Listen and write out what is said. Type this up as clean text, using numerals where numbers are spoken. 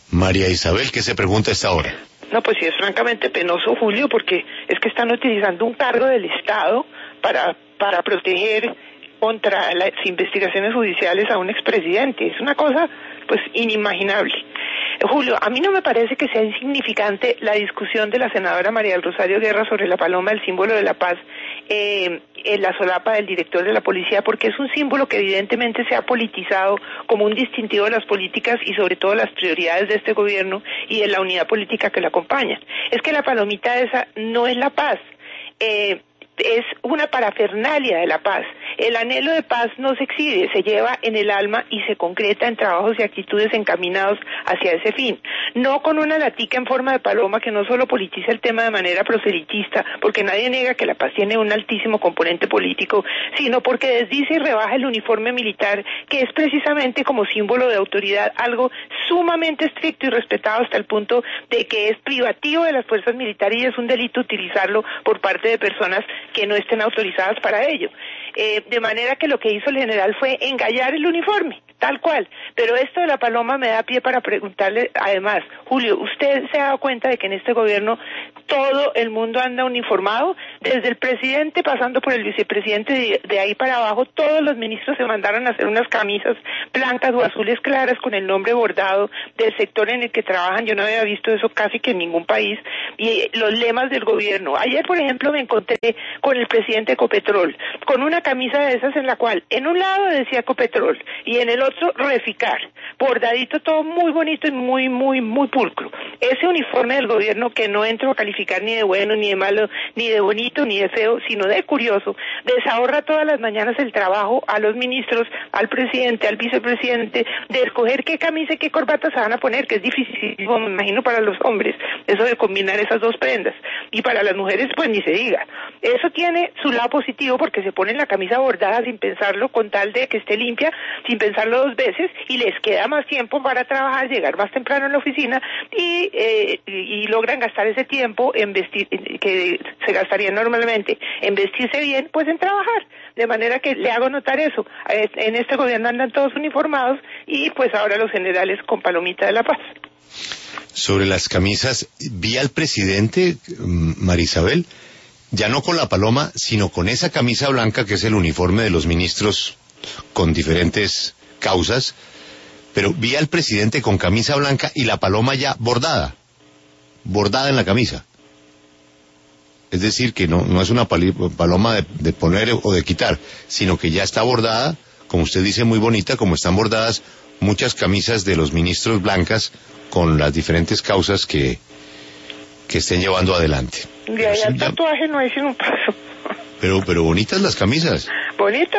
María Isabel, ¿qué se pregunta a esta hora? No, pues sí, es francamente penoso, Julio, porque es que están utilizando un cargo del Estado para proteger contra las investigaciones judiciales a un expresidente. Es una cosa, pues, inimaginable. Julio, a mí no me parece que sea insignificante la discusión de la senadora María del Rosario Guerra sobre la paloma, el símbolo de la paz, en la solapa del director de la policía, porque es un símbolo que evidentemente se ha politizado como un distintivo de las políticas y sobre todo las prioridades de este gobierno y de la unidad política que la acompaña. Es que la palomita esa no es la paz, es una parafernalia de la paz. El anhelo de paz no se exhibe, se lleva en el alma y se concreta en trabajos y actitudes encaminados hacia ese fin. No con una latica en forma de paloma que no solo politiza el tema de manera proselitista, porque nadie niega que la paz tiene un altísimo componente político, sino porque desdice y rebaja el uniforme militar, que es precisamente como símbolo de autoridad algo sumamente estricto y respetado hasta el punto de que es privativo de las fuerzas militares y es un delito utilizarlo por parte de personas que no estén autorizadas para ello. De manera que lo que hizo el general fue engallar el uniforme, tal cual. Pero esto de la paloma me da pie para preguntarle, además, Julio, ¿usted se ha dado cuenta de que en este gobierno todo el mundo anda uniformado? Desde el presidente, pasando por el vicepresidente, de ahí para abajo, todos los ministros se mandaron a hacer unas camisas blancas o azules claras con el nombre bordado del sector en el que trabajan. Yo no había visto eso casi que en ningún país. Y los lemas del gobierno. Ayer, por ejemplo, me encontré con el presidente de Ecopetrol, con una camisa de esas en la cual en un lado decía Ecopetrol y en el otro Reficar, bordadito, todo muy bonito y muy pulcro. Ese uniforme del gobierno que no entro a calificar ni de bueno, ni de malo, ni de bonito, ni de feo, sino de curioso, desahorra todas las mañanas el trabajo a los ministros, al presidente, al vicepresidente, de escoger qué camisa y qué corbata se van a poner, que es dificilísimo, me imagino, para los hombres, eso de combinar esas dos prendas, y para las mujeres, pues ni se diga. Eso tiene su lado positivo porque se ponen la camisa bordada sin pensarlo, con tal de que esté limpia, sin pensarlo dos veces, y les queda más tiempo para trabajar, llegar más temprano en la oficina y logran gastar ese tiempo en vestir, que se gastaría normalmente en vestirse bien, pues en trabajar. De manera que le hago notar eso. En este gobierno andan todos uniformados y pues ahora los generales con palomita de la paz. Sobre las camisas, vi al presidente, Marisabel, ya no con la paloma, sino con esa camisa blanca que es el uniforme de los ministros con diferentes causas, pero vi al presidente con camisa blanca y la paloma ya bordada en la camisa. Es decir, que no es una paloma de poner o de quitar, sino que ya está bordada, como usted dice, muy bonita, como están bordadas muchas camisas de los ministros blancas con las diferentes causas que estén llevando adelante. De ahí al tatuaje no hay sino un paso. Pero bonitas las camisas. Bonitas.